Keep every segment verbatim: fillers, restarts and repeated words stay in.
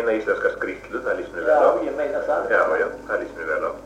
eina íslenska skrýtlu, það líst mér vel á. Já, ég meina það. Já, já, það líst mér vel á.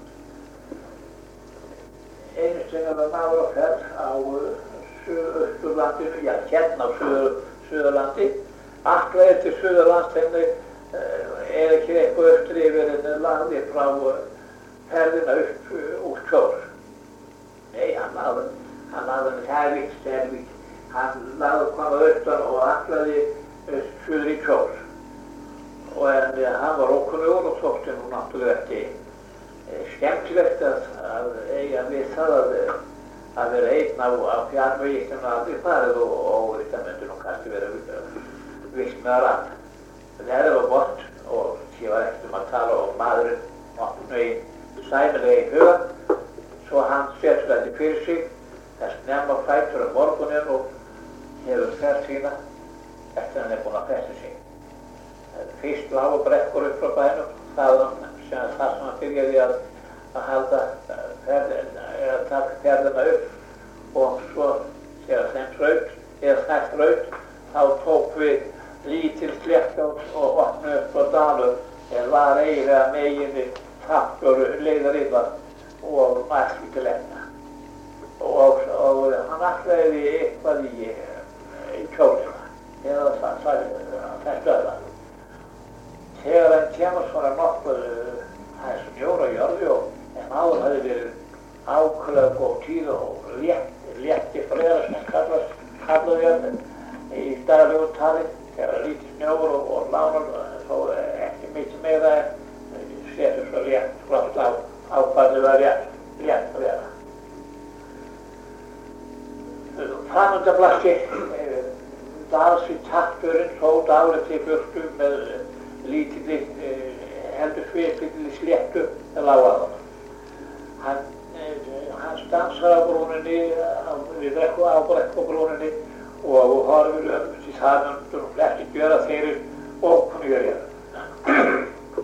Einu sinni var maður á ferð á Suðausturlandinu, já, hérna á Suður, Suðurlandi. Ætlaði til Suðurlands, henni er ekki eitthvað austur yfir en lagði frá ferðina upp úr Kjós. Nei, hann lagði, hann lagði hann Hervík, Hervík. Hann lagði koma austan og ætlaði suður í Kjós. Og en hann var ókunnugur og þótti nú náttúrulega ekki skemmtilegt að, að eiga við það að, að vera einn á, á fjárvegi sem aldrei farið og, og þetta myndi nú kannski vera vilt með að rann. Það var gott og ég var ekkert um að tala og maðurinn nokkurn veginn sæmilega í huga, svo hann setur þetta fyrir sig, þess nefn á fætur um morguninn og hefur ferð sína eftir hann er búinn að festa sig. Fyrst lágu brekkur upp frá bænum, það sem þar sem hann byrjaði að, að halda ferðina, eða taka ferðina upp og svo þegar þeim þraut, eða þess þraut, þá tók við lítil sléttátt og opnu upp á dalur en var eiginlega meginni trappur leiðarinnar og mætti til enna. Og, og hann ætlaði eitthvað í, í Kjósina, eða þetta öðra. Þegar hann kemur svona nokkuð, það er snjór á jörðu og en áður hafði verið ákveðlega góð tíð og létt, létti freðar sem kallast, kallaði hann í daglegu tali, þegar lítið snjór og, og lánar, þó ekki mikið meira en setur svo létt flott á ákvæðið að létt, létt freðar. Framöndablassi, dalsi takturinn tóð árið til burtu með lítilli, eh, heldur svipilli sléttu lág að honum. Hann, eh, hann stansar á brúninni, við drekku á brekkubrúninni og horfir um því það myndur flesti gjöra þeirri ókunnugir hérna.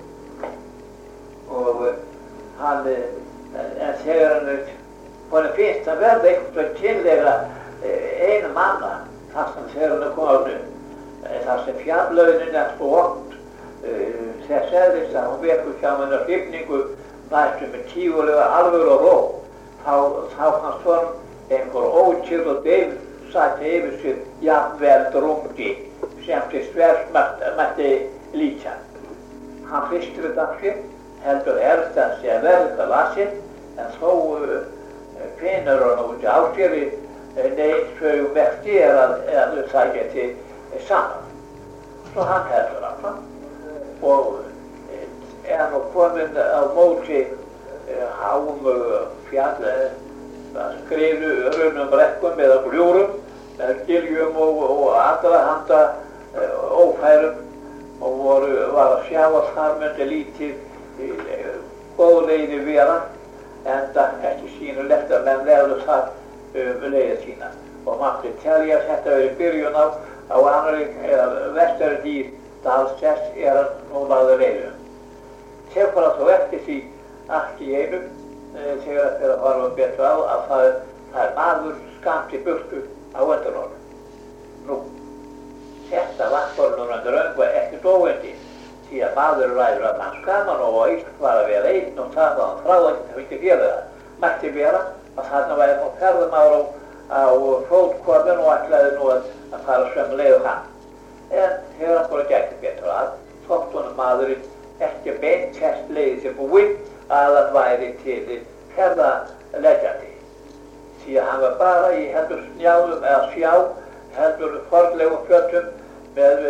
Og hann, en þegar hann, honum finnst að verða eitthvað tillega einu manna, þar sem þegar hann er komin, þar sem fjallaunin er svo oft þess eðlis að hún vekur hjá hennar hrifningu næstum með tígulega alvöru og ró. Þá, þá fannst honum einhver ókyrrð og deyfð sæti yfir sér jafnvel drungi sem til svers mætti líka. Hann fyrstur þetta af sér, heldur helst að sé að verða lasinn, en þó uh, finnur hann út á sér í neitt sögum eftir að, að þau sækja til saman. Svo hann heldur áfram og er nú kominn á móti háum fjall, skrifu runnum brekkum eða gljúrum, giljum og, og allra handa ófærum og voru, var að sjá að þar myndi lítið góð leiði vera, enda ekki sýnulegt að menn lefðu þar um leiði sína. Og mátti telja að þetta verið byrjun á, á annari eða vestari dýr dalsess er hann nú lagður leiðum. Tekur hann þó eftir því allt í einu e, þegar þeir að horfa betur á að það, það er maður skamt í burtu á undan honum. Nú, þetta var honum undir öngu ekkert óvendi því að maður ræður að mann skaman og eitt var að vera einn og það var hann frá ekkert að vilja gera það. Mætti vera að þarna væri nú ferðumaður á, á fótkorðun og ætlaði nú að, að fara sömu leiðu hann. En þegar hann fór að gæta betur að, þótt honum maðurinn ekki beint kæst leiði sem búinn að hann væri til ferðaleggjandi. Því að hann var bara í heldur snjáðum eða sjá, heldur fornlegum fjöllum með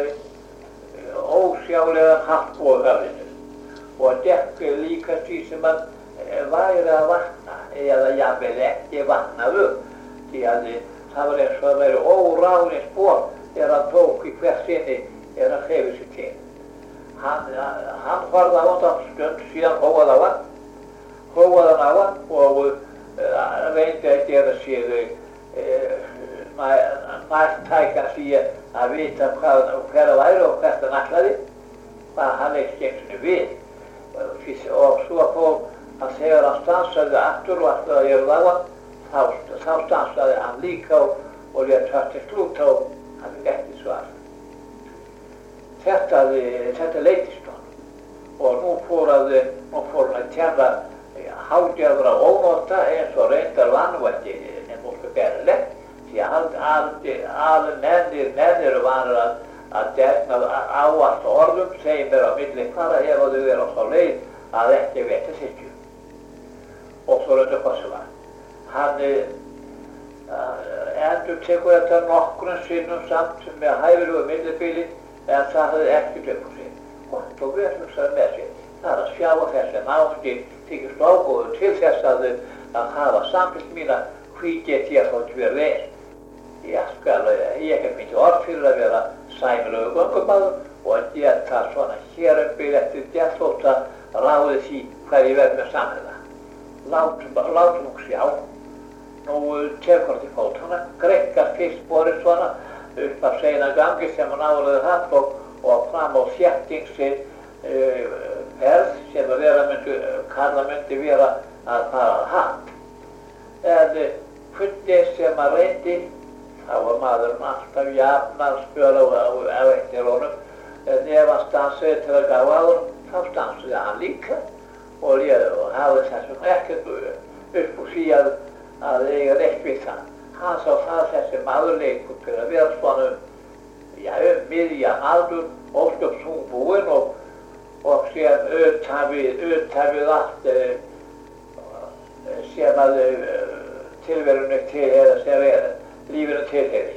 ósjálegan hallbúið höfðinu. Og dekk líkast því sem hann væri að vatna, eða jafnvel ekki vatnaðu, því að það var eins og að væri óráðin spor þegar hann tók í hvert sinni þegar hann hreyfði sig til. Hann, hann varð á hann stund, síðan hóað á hann, hóað hann á hann og uh, reyndi að gera sér uh, nærtækan því að vita hvað hver að væri og hvert hann ætlaði, hvað hann ekki eins og við. Og svo fór hann þegar hann stansaði aftur og ætlaði að gera það á hann, þá, þá stansaði hann líka og, og lét það til slut og hann ekki svar. Þetta, þetta leitist hann. að nú fór hann að tjana hálfgerðra ónóta eins og reyndar vanvætti en múlku berlegt því að allir mennir mennir vanur að að gegna ávallt orðum segir mér á milli hvaða ef þau eru á þá leið að ekki veitir þykju. Og svo raunar hvað sem var. Hann uh, endur tekur þetta nokkrum sinnum samt með hæfilegu millibili en það hafði ekki tökum sig. Gott og vel hugsaði með sér. Það er að sjá að þessi náungi þykist ágóður til þess að, að hafa samfélg mína hví get ég þótt verið vel. Ég skal, ég hef mikið orð fyrir að vera sæmilegu göngumaður og að geta svona hér um byrð eftir geðþótta ráðið því hvað ég verð með samhæða. Látum, látum hún sjá. Nú tekur hann til fótana, grekkar fyrst borið svona upp af seina gangi sem hann álaði hatt og, og fram á þéttingsi uh, ferð sem að vera myndi, kalla myndi vera að fara hatt. En uh, fundið sem að reyndi þá var maðurinn alltaf jafnar spjöl á, á, á eftir honum. En ef hann stansaði til að gá á honum, þá stansaði hann líka. Og ég hafði þessum ekkert upp úr því að, að eiga neitt við það. Hann sá það þessi maður leikur til að vera svona ja, um miðjan aldur, ósköp þungbúinn og, og sem utan við, utan við allt uh, sem að uh, tilverunni til eða sem er lífinu tilheyri.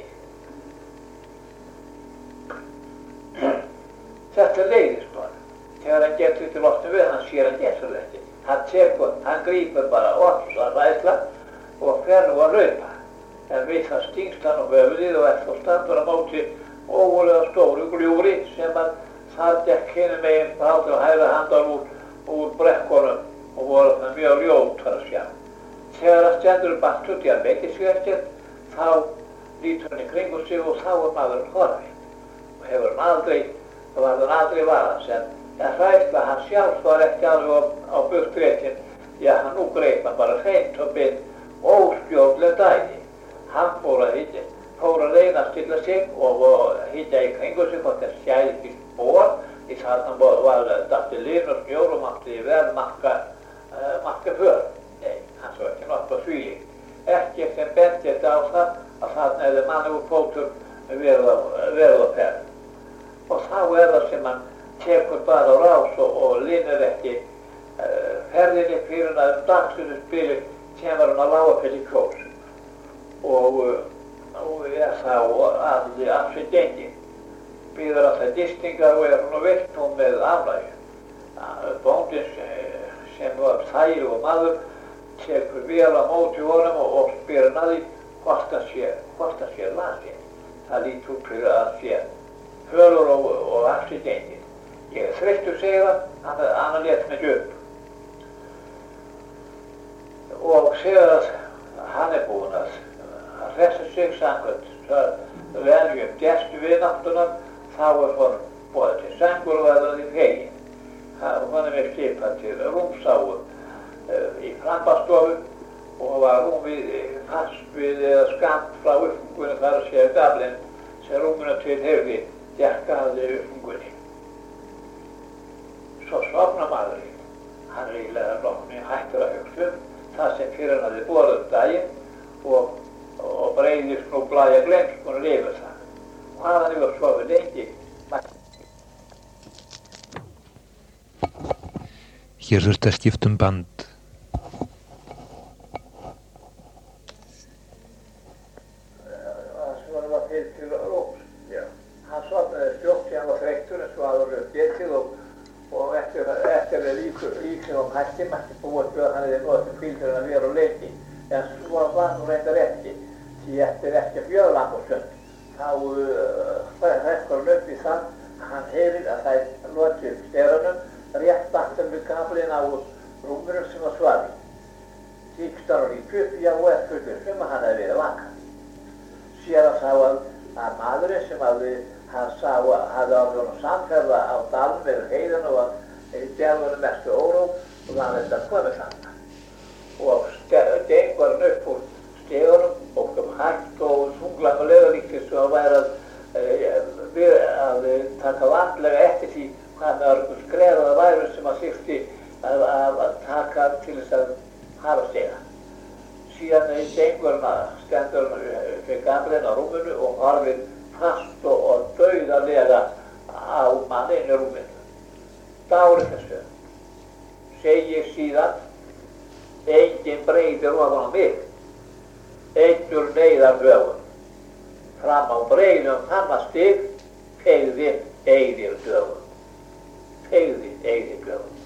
Þetta leiðist bara. Þegar hann getur til loftum við, hann sér hann getur ekki. Hann tekur, hann grípur bara orðs að ræðla og fer nú að laupa. En við það stingst hann á höfuðið og eftir standur á móti ógulega stóru gljúfri sem að það gekk hinum meginn bátur og hægra handan úr, úr brekkunum og voru það mjög ljót þar að sjá. Þegar hann stendur bast út í að veikir sig ekkert, þá lítur hann í kringu sig og þá er maðurinn horfinn. Og hefur hann aldrei, þá var hann aldrei varans, en en hræðsla hann sjálf var ekki alveg á, á burtréttin, já hann nú greip hann bara hreint og beint óstjórnleg dæmi. Hann fór að hitta, fór að reyna að stilla sig og, og hitta í kringu sig hvort það skæði ekki spór, í þarna var dætti linn og snjór og mátti vel makka, uh, makka för. Nei, hann svo ekki nokkuð svílíkt. Ekki sem benti þetta á það að þarna hefði mannugur fótur verið á, verið á ferð. Og þá er það sem hann tekur bara á rás og, og linnir ekki uh, ferðinni fyrir hann um dagsinu spili kemur hann að Lágafelli í Kjós. Og, uh, og er þá allir af sig gengin. Býður alltaf distingar og er hún að vilt hún með aflægju. Uh, bóndin sem var þægir og maður tekur vel á móti honum og, og spyr hann að því hvort það sé, hvort það sé lasinn. Það lítur út fyrir að sé hölur og, og af sig gengin. Ég er þreyttur, segir hann, hann, hann lét mig upp. Og segir að hann er búinn að hressa sig samkvæmt venjum gestu vináttunar, þá er honum boðið til sængur og verður því feginn. Honum er skipað til rúmsáu uh, í frambastofu og var rúm við, fast við eða skamt frá uppfungunni þar að segja gaflinn sem rúmuna til hefði djarkaði uppfungunni. Svo sofnar maðurinn. Hann er eiginlega lokni hættur að hugsa um það sem fyrir hann hafði borið um daginn og, og breiðist nú blæja glemskun og lifur það. Og hann hefur sofið lengi. Hér þurfti að skipta um band. Svona var fyrir til Róms. Hann sofnaði stjótt sem hann var þreyttur eins og aður getið og og eftir, eftir líknum og hætti mætti búið til að hann hefði notið kvíldur að vera á leiti. En svo var nú reyndar ekki, því eftir ekki fjöðlang og stund. Þá uh, hrekkur hann upp í það að hann heyrir að það er lotið upp sterunum rétt aftan við gaflinn á rúmunum sem var svaði. Kíkstar hann í upp, já og er fullur sem að hann hefði verið vaka. Sér að sá að, að maðurinn sem hafði hann sá að hafði áður honum samferða á dalnum yfir heiðan og að djálfunum mestu óróp og hann þetta komið þarna. Og gengur hann upp úr stegunum og kom hægt og þunglamlega líkt eins og hann væri að, að, að taka vandlega eftir því hvað mörgum skref það væru sem að þyrfti að, að, að taka til þess að hafa stiga. Síðan gengur hann stendur fyrir gamleinn á rúminu og horfir fast og, og dauðarlega á manninn í rúminu. Dári þessu. Segi síðan, enginn breytir ofan á mig. Einnur neyðar dögun. Fram á breiðum fannastig, feigðin eigðir dögun. Feigðin eigðir dögun.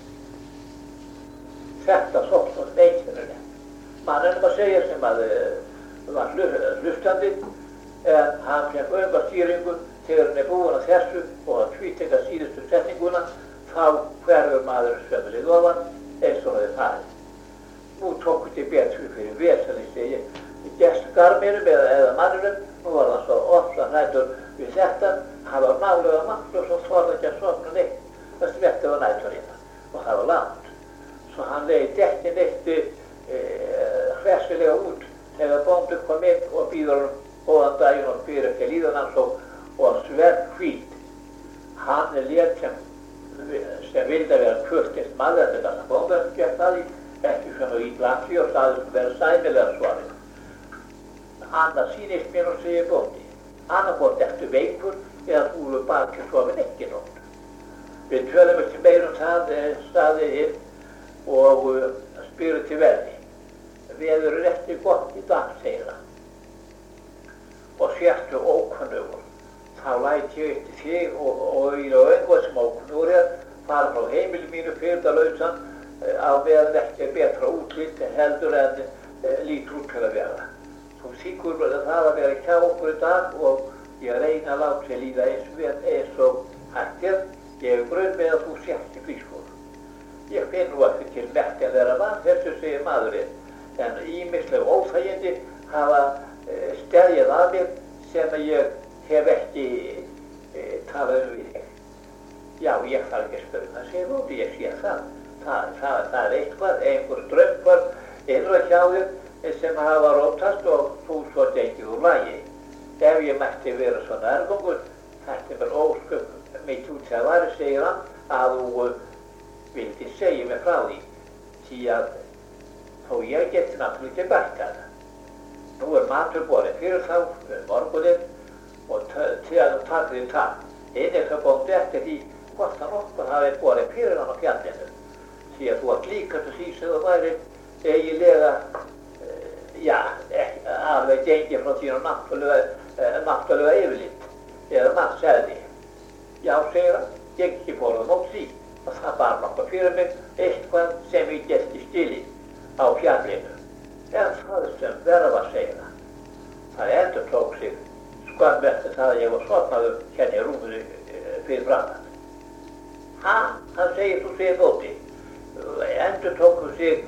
Þetta sóknum neyðinu. Manninn að segja sem að uh, var hlustandi, en hann fekk auka stýringu þegar hann er búinn að þessu og að tvítekka síðustu setninguna, þá hverfur maður sömuleið ofan eins og það er farið. Nú tóku til betur fyrir vesenist í gestgarminum eða, eða manninum, nú var hann svo ofsa nætur við þetta, hann var nálega mann og svo þorði ekki að sofna neitt, það svetti var nætur í það og það var langt. Svo hann leiði ekki neitt hressilega út þegar bóndur kom inn og býður hann góðan daginn og býður ekki líðan hans og, og sverð hvít. Hann er létt sem, sem vildi að vera kurteist maður þetta sem bóndur gekk það í, ekki svona í glasi og staði sem vera sæmilega svarið. Annað sýnist mér og segir bóndi, annað bóndi eftir veikur eða þú eru bara ekki sofin ekki nótt. Við tölum ekki meir um það staðið inn og uh, spyrir til verði. Veður er eftir gott í dag, segir hann. Og sérstu ókunnugur. Þá læt ég eftir þig og, og í raunvað sem ókunnugur er, fara frá heimili mínu fyrirdarlausan uh, á meðan ekki er betra útlýtt heldur en uh, lítur út til að vera. Þú þykkur það að vera hjá okkur í dag og ég reyna að láta sér líða eins og, eins og hættir. Ég hef grunn með að þú sért í frískóla. Ég finn nú ekki til merkilegra mann, þessu segir maðurinn, en ýmisleg óþægindi hafa e, steðjað að mér sem ég hef ekki e, talað um við þig. Já, ég þarf ekki að spyrja það, segir hún, ég sé það. Það, það, það er eitthvað, einhver drömmar innra hjá þér sem hafa rótast og þú svo gengið úr lagi. Ef ég mætti vera svo nærgöngur, þetta er mér ósköp mitt út að væri, segir hann, að þú uh, vildi segja mig frá því, því að þó ég geti náttúrulega ekki bætt það. Nú er matur borinn fyrir þá, morguninn, og til að þú takir þér takk. Einnig það bóndi eftir því hvort hann okkur hafi borinn fyrir hann á fjallinu, því að þú ert líka til því sem þú væri eiginlega, uh, já, ekki, alveg gengið frá þínu náttúrulega, uh, náttúrulega yfirlit, eða mannsæði. Já, segir hann, ég ekki fór á mót því og það var nokkuð fyrir mig eitthvað sem ég geti stilið á fjallinu. En það sem verða var, segir hann. Það endur tók sig skömm eftir það að ég var sofnaður hérna í rúminu fyrir framan. Ha, hann segir, þú segir bóti. Endur tók sig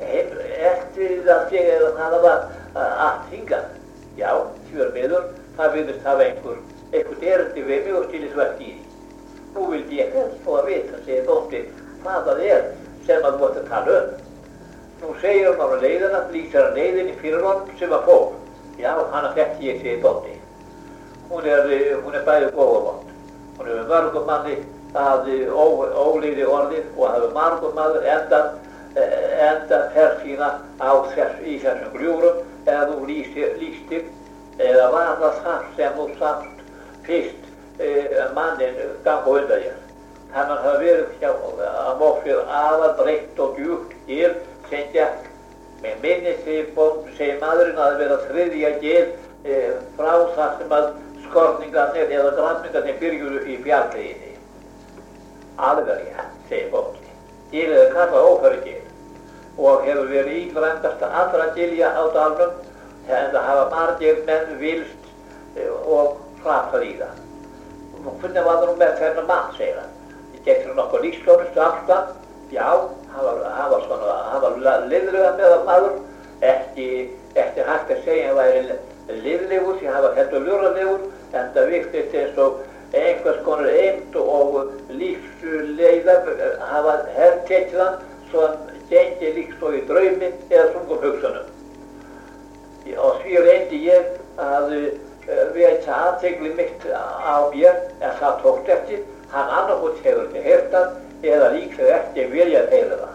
eftir að ég eða það var allt hingað. Já, fjör miður, það virðist hafa einhver eitthvað erindi við mig og stilið svart í því. Nú vildi ég helst fá að vita, segir bóndi, hvað það er sem að þú ætti að tala um. Nú segir hann á leiðina, lýsar hann leiðinni fyrir honum sem að fór. Já, hana þekki ég, segir bóndi. Hún er, hún er bæði góð og vond. Hún hefur mörgum manni að ó, óleiði orðið og hefur margum maður endan, endan persína á þess, í þessum gljúrum eða þú lýstir, lýstir eða var það þar sem þú samt fyrst eh, mannin ganga undan þér. Þannig að það verið hjá að mófið afar breytt og djúpt gil sem gekk með minni segir maðurinn að vera þriðja gil eh, frá það sem að skorningarnir eða gramningarnir byrjuðu í fjallveginni. Alveg rétt, segir bóndi. Gilið er kallað ófærugil og hefur verið ígrændasta allra gilja á dalnum en það hafa margir menn vilst eh, og fratað í það. Nú hvernig var það nú með þennan mann, segir hann. Ég gekk nokkuð líkstjónustu aftan. Já, hann var, hann var svona, hann var liðlega með það maður. Ekki, ekki hægt að segja hann væri liðlegur, því hann var heldur luralegur, en það virtist eins og einhvers konar eymd og lífsleiðar hafa hertekið hann, svo hann gengi líkt svo í draumi eða þungum hugsunum. Og því reyndi ég að veita athygli mitt á mér, en það tókst eftir. Hann annarkot hefur ekki heyrt það eða líklega ekki viljað heyra það.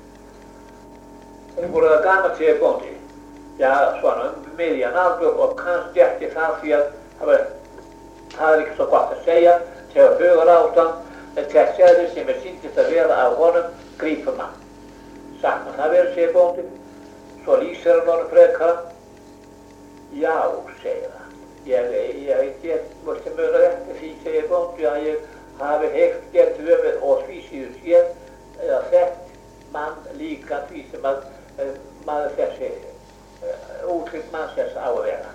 Hún voru það gaman, segir bóndi. Já, svona um miðjan aldur og kannski ekki það því að það, var, það er ekki svo gott að segja þegar hugar ástand þess eðlis sem er sýndist að vera af honum grípur mann. Sagt maður það verið, segir bóndi. Svo lýsir hann honum frekar. Já, segir hann. Ég, ég get músti muna eftir því, segir bóndi, að ég hafi heyrt gert höfuð og því síður séð eða þekkt mann líka því sem að uh, maður þessi uh, útrykt manns þess á að vera.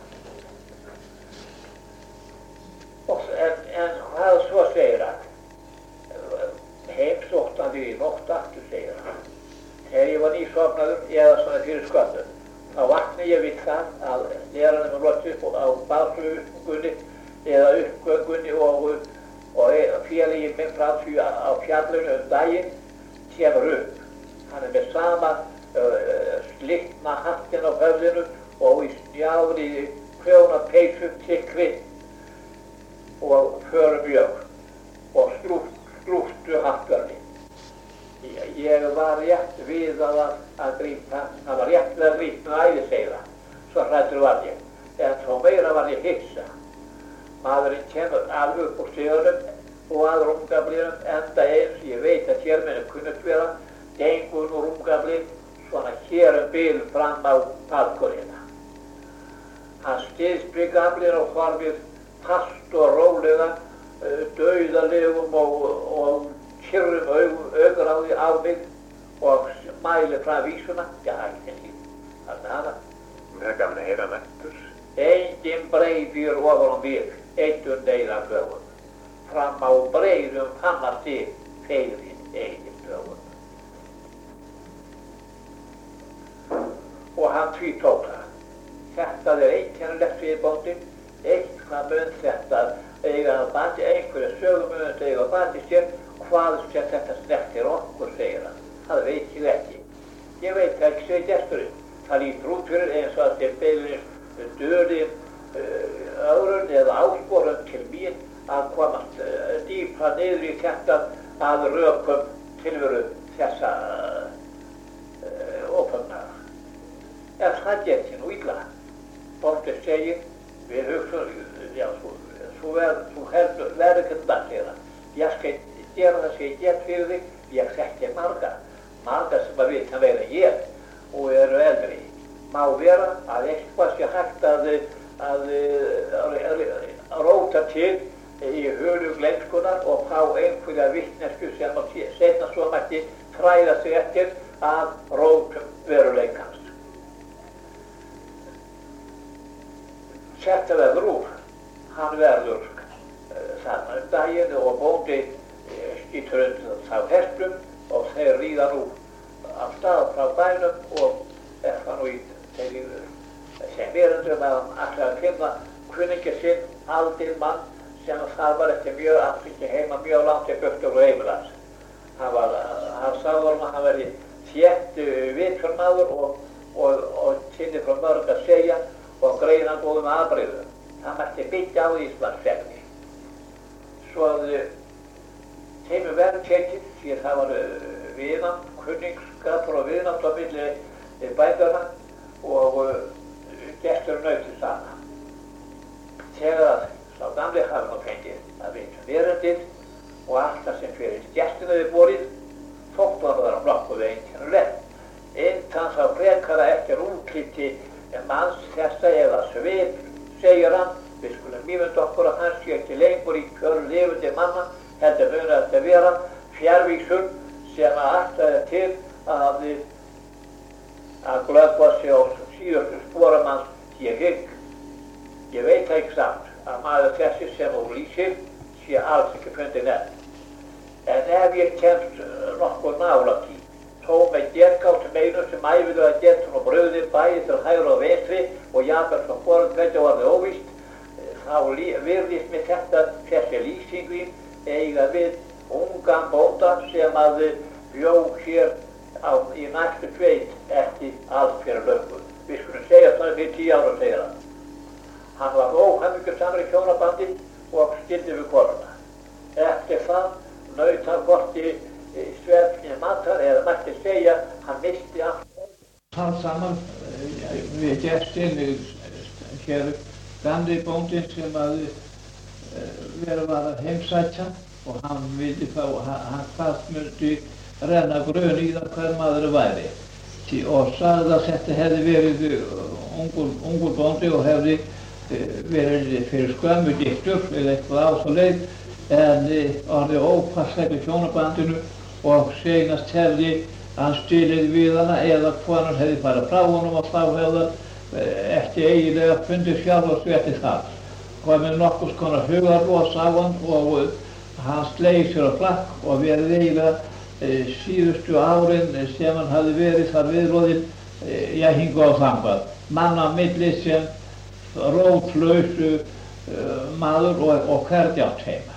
Og, en, en hvað svo segir hann? Uh, heimsótt hann því í nótt aftur, segir hann. Þegar ég var nýsofnaður eða svona fyrir sköldun, þá vakna ég við það að neðranum er lott upp á baðsuggunni eða uppgöngunni og og félagi minn frá því á fjallinu um daginn kemur upp. Hann er með sama uh, slitna hattinn á höfðinu og í snjáðri prjóna peysu þykkri og förumjög og skrúttu hattverði. Ég, ég var rétt við að, að grípa, það var rétt við að grípa með æði, segir hann. Svo hræddur var ég, en þó meira var ég hissa. Maðurinn kemur alveg upp úr sigurinn og að rúmgaflinum enda eins, ég veit að hér minni kunnust vera, gengur nú rúmgaflin svona hér um bil fram á balkonina. Hann stiðst gaflin og horfir fast og rólega, dauðalegum og, og kyrrum augráði á mig og mælir frá vísuna. Já, ekki, það er hana. Það er gaman að heyra hann eftir. Engin breiðir ofan á mig. Eittur neyra flögun, fram á breiðum fannasti feirin eigin flögun. Og hann tvítók það. Þetta er einkennilegt, segir bóndinn, eitthvað mun þetta eiga að bati, einhverja sögum mun þetta eiga að bati sér, hvað sem þetta snertir okkur, segir hann. Það veit ég ekki. Ég veit það ekki, segir gesturinn. Það lítur út fyrir eins og að þeir beilinist döðin öðrun eða áskorun til mín að komast uh, dýpra niður í þetta að rökum tilveru þessa uh, ófagnar. En það getur nú illa. Bóndinn segir, við hugsaum, já, þú verður ekki það, segir hann. Ég skal gera það sem ég get fyrir þig, ég þekki marga, marga sem að vita meira en ég og eru eldri. Má vera að eitthvað sé hægt að að róta til í hölu gleymskunnar og fá einhverja vitnesku sem að seinna svo mætti þræða sig eftir að rótum veruleikans. Þetta verður úr. Hann verður uh, þarna um daginn og bóndi uh, skýtur undir þá hestum og þeir ríða nú af stað frá bænum og er það nú í þeir sem verundum að hann ætlaði að finna kunningja sinn, aldinn mann sem það var eftir mjög afsynki heima mjög langt í burt og heimilans. Hann var, hann sagði honum að hann verði þétt vitförmaður og, og, og kynni frá mörg að segja og greina góðum aðbrigðum. Það mætti byggja á Íslandsfegni. Svo að þeim er verið tekið því að það var viðnátt, kunningsskapur og viðnátt á milli bændana og gestur nautið sama. Þegar að sá gamli hafi nú fengið að vita verundið og allt það sem fyrir gestinu við borið, þóttu hann að vera nokkuð einkennilegt. Innan sá frekara eftir útliti manns þessa eða svip, segir hann, við skulum ímynda okkur að hann sé ekki lengur í kjöru lifandi manna, heldur muni að þetta vera fjárvísun sem að ætlaði til að að glöggva sig á síðustu sporamanns ég hygg. Ég veit það ekki samt að maður þessi sem úr lýsir sé alls ekki fundið nefn. En ef ég kemst nokkuð nálægt í, þó með getgáttum einu sem æfilega getur og bröðin bæði til hægri og vestri og jafnvel frá hvorum tveggja orðið óvíst, þá virðist mér þetta þessi lýsingin eiga við ungan bónda sem að bjó hér á, í næstu sveit eftir allt fyrir löngu. Við skulum segja það fyrir tíu ára, segir hann. Hann var óhamingjusamur í hjónabandi og skildi við konuna. Eftir það segja, hann misti allt. Hann saman við gestin hér gamli bóndinn sem að verið var að heimsækja og hann vildi fá, hann hvað myndi renna grun í það hver maður væri. Og sagði að þetta hefði verið ungur, ungur bóndi og hefði verið fyrir skömmu giftur eða eitthvað á þá leið en orðið ópasslegur í hjónabandinu og seinast hefði hann stilið við hana eða konan hefði farið frá honum og þá hefði ekki eiginlega fundið sjálfsvetið það. Komið nokkurs konar hugarlos á hann og hann sleið sér á flakk og verið eiginlega síðustu árin sem hann hafði verið þar viðloðinn, já, hingu á þangað. Mann á milli sem rótlausu uh, maður og, og hvergi átt heima.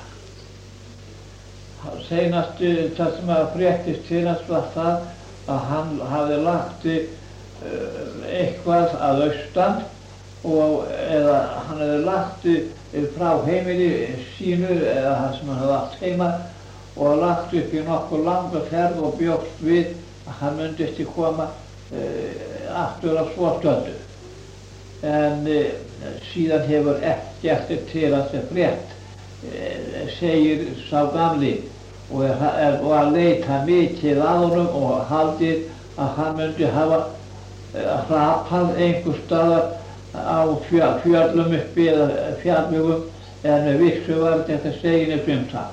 Seinast það sem að fréttist til hans var það að hann hafði lagt uh, eitthvað að austan og eða hann hefði lagt frá heimili sínu eða það sem hann hafði átt heima og lagt upp í nokkur langa ferð og bjóst við að hann myndi ekki koma uh, aftur af svo stöðu. En uh, síðan hefur ekkert til hans frétt, uh, segir sá gamli og er, er og að leita mikið að honum og haldið að hann myndi hafa uh, hrapað einhver staðar á fjöllum uppi eða fjallvegum en vissu var þetta seginu um það.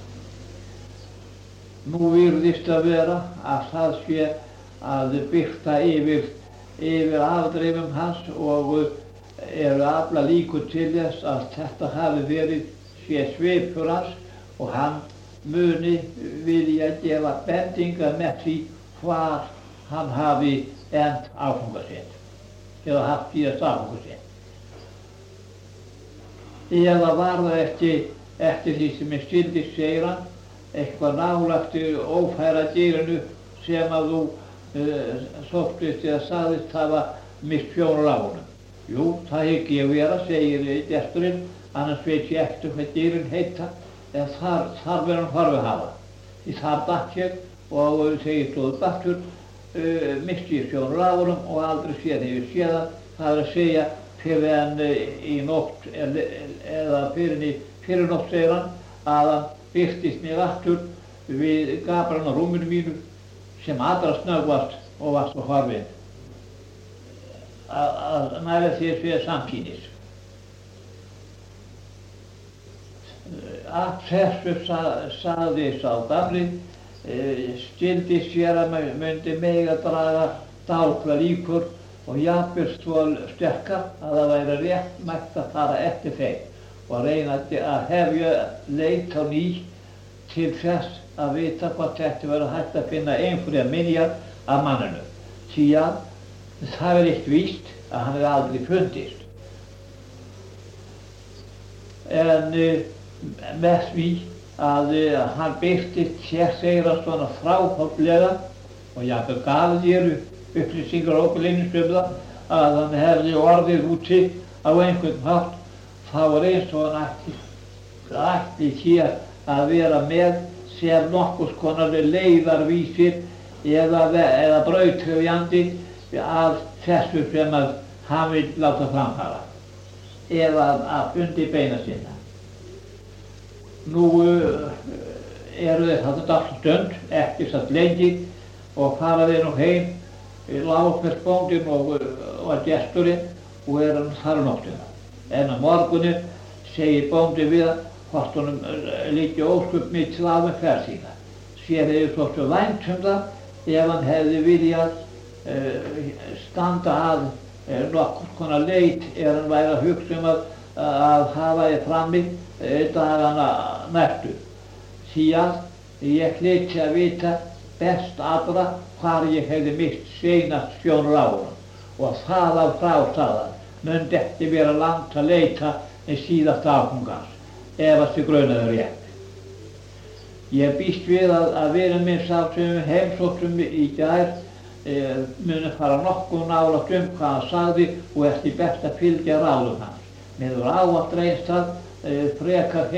Nú virðist að vera að það sé að birta yfir, yfir afdrifum hans og eru afla líkur til þess að þetta hafi verið sé svipur hans og hann muni vilja gefa bendingar með því hvar hann hafi end áfanga sinn eða haft síðast áfanga sinn. Eða var það ekki eftir því sem ég skildi segir hann eitthvað nálægt ófæra dýrinu sem að þú uh, sóttist eða sagðist hafa mist sjónur á honum. Jú, það hygg ég vera, segir gesturinn, annars veit ég ekkert hvað dýrin heita, en þar, þar verður hann farið að hafa. Í þar datt ég og þegar ég stóð aftur, uh, misti ég sjónur á honum og aldrei séð hefur séðan, það er að segja fyrir en uh, í nótt eða fyrir, fyrir nótt segir hann að hann birtist mér aftur við gabran á rúminu mínu sem allra snöggvast og var svo horfinn að næra þér fyrir samtínis. Af þessu sagði sá gamli skildi sér að myndi mega draga dálkla líkur og jafnvel svo sterkar að það væri réttmætt að fara eftir þeim og reyna að hefja leit á ný til þess að vita hvort þetta verður hægt að finna einhverja minjar af manninu. Því að það er eitt víst að hann er aldrei fundist. En uh, með því að uh, hann birtist sér segir að svona fráfállega og jafnvel gaf þér upplýsingar okkur leynist um það að hann hefði orðið úti á einhvern hátt þá er eins og hann ætti, ætti hér að vera með sem nokkurs konar leiðarvísir eða, eða brautrefjandi að þessu sem að hann vil láta framfara eða að undir beina sinna. Nú uh, eru þeir þetta dagstund ekki satt lengi og fara þeir nú heim Lágferðsbóndinn og, og gesturinn og er hann þar á nóttina. En á morgunin segir bóndinn við hann hvort honum líki ósköp mikið á með ferð sína. Sér hefði þóttu vænt um það ef hann hefði viljað uh, standa að uh, nokkur konar leit er hann væri að hugsa um að, að hafa þið frammi uh, dagana næstu. Því að ég hlyti að vita best allra hvar ég hefði mist seinast sjónur á honum og það af frástaðan myndi ekki vera langt að leita en síðasta áfangans, ef að þið grunaði rétt. Ég býst við að, að vinur minn sá sem heimsóttum í gær e, muni fara nokkuð nálægt um hvað hann sagði og eftir best að fylgja ráðum hans. Mér var ávallt reynst það e, frekar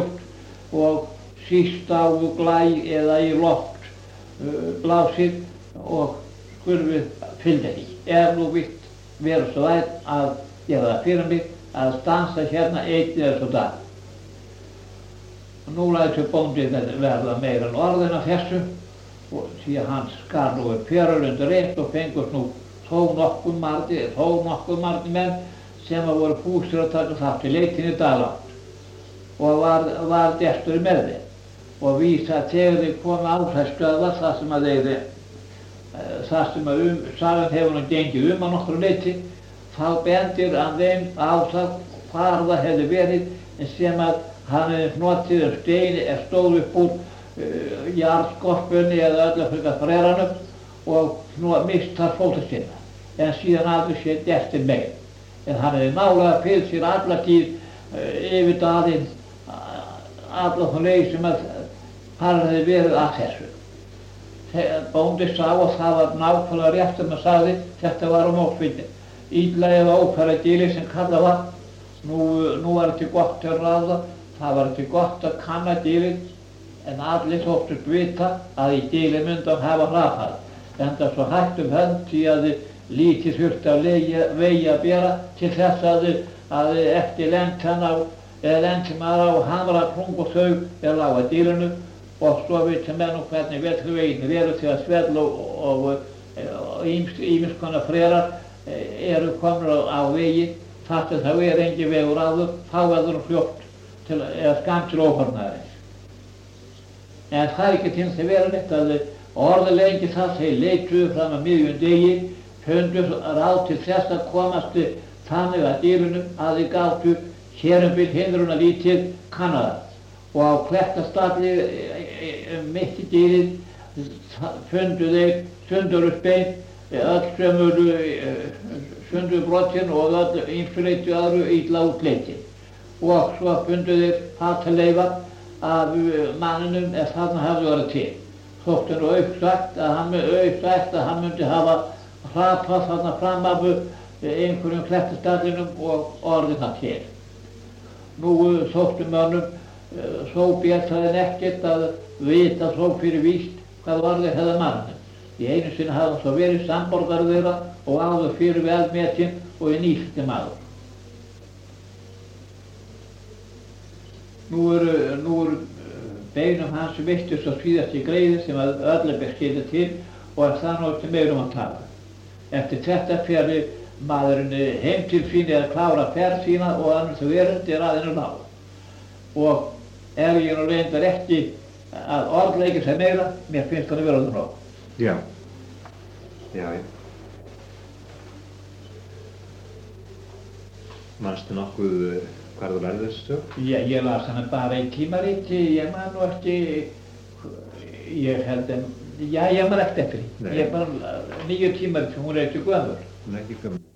heiladrjúgt og síst á glæ eða í loft e, blásið og skulum við fylgja því. Ef nú vilt vera svo vært að gera það fyrir mig að stansa hérna einn eða svo dag. Nú lætur bóndið verða meira en orðin af þessu og því að hann skar nú upp fjörur undir eitt og fengust nú þó nokkuð margir, þó nokkuð margir menn sem að voru fúsir að taka þátt í leitinni daglangt og var, var gestur með þeim og vísa að þegar þeir komu á þær stöðvar þar sem að þeir þar sem að um, sagan hefur hann gengið um á nokkru leiti, þá bendir hann þeim á það hvar það hefði verið sem að hann hefði hnotið um steini er stóð upp úr uh, jarðskorpunni eða öllu fyrir freranum og mist þar fóta sinna, en síðan aldrei séð gestir meir. En hann hefði nálega fyrir sér alla tíð uh, yfir dalinn, alla þá leið sem að hann hefði verið að þessu. Bóndi sá og það var nákvæmlega rétt sem hann sagði, þetta var á mótspilni. Illa eða ófæra gili sem kallað var, nú, nú var ekki gott að ráða, það var ekki gott að kanna gilið, en allir þóttust vita að í gili myndi hann hafa hrapað. Enda svo hægt um hönd því að lítið þurfti að vegi að bera til þess að, að eftir lent hann á, eða lenti maður á hamra klung og þau er lág að dýrinu og svo veit sem menn og hvernig vetruveginn eru til að svell og ýmis konar frerar eru komnir á, á vegi, þar þá er engin vegur áður, þá verður hann fljótt til, eða skamt til ófarnaðarins. En það er ekki til þess að vera neitt að orðilega engi það þeir leituðu fram að miðjum degi, fundu ráð til þess að komast þannig að dýrunum að þeir gátu hér um bil hindruna lítið Kanada og á klettastalli mitt í dýrið fundu þeir sundurusbein, öll sömur sundurbrotin og öll ýmsuleitu öðru illa útleiti og svo fundu þeir fataleifar af manninum ef þarna hafði verið til. Þótti nú auksagt að hann, auksagt að hann myndi hafa hrapað þarna fram af einhverjum klettastallinum og orðið það til. Nú þótti mönnum svo bjartaði ekkert að vita svo fyrir víst hvað var þeir hefða mannum. Í einu sinni hafði svo verið samborgarar þeirra og áður fyrir vel metinn og í nýfti maður. Nú eru, nú eru beinum hans virtust á síðasti greiði sem að Öllebekk skildi til og er það nú eftir meirum að tala. Eftir þetta fer maðurinn heim til sín eða klára ferð sína og annars verandi er aðeins ná. Og ef ég nú reyndar ekki að orðleika sig meira, mér finnst það að vera alveg nóg. Já. Já, já. Manstu nokkuð hvað þú lærði þessu sög? Já, ég las hana bara í tímariti, ég man nú ekki, ég held en, já, ég man ekkert eftir því. Ég man nýju tímariti, hún er ekki gömul. Hún er ekki gömul.